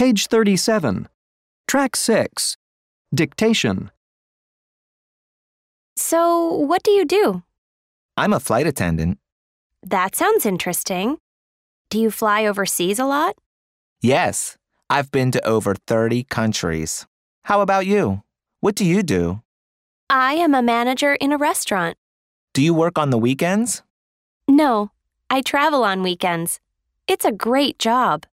Page 37. Track 6. Dictation. So, what do you do? I'm a flight attendant. That sounds interesting. Do you fly overseas a lot? Yes, I've been to over 30 countries. How about you? What do you do? I am a manager in a restaurant. Do you work on the weekends? No, I travel on weekends. It's a great job.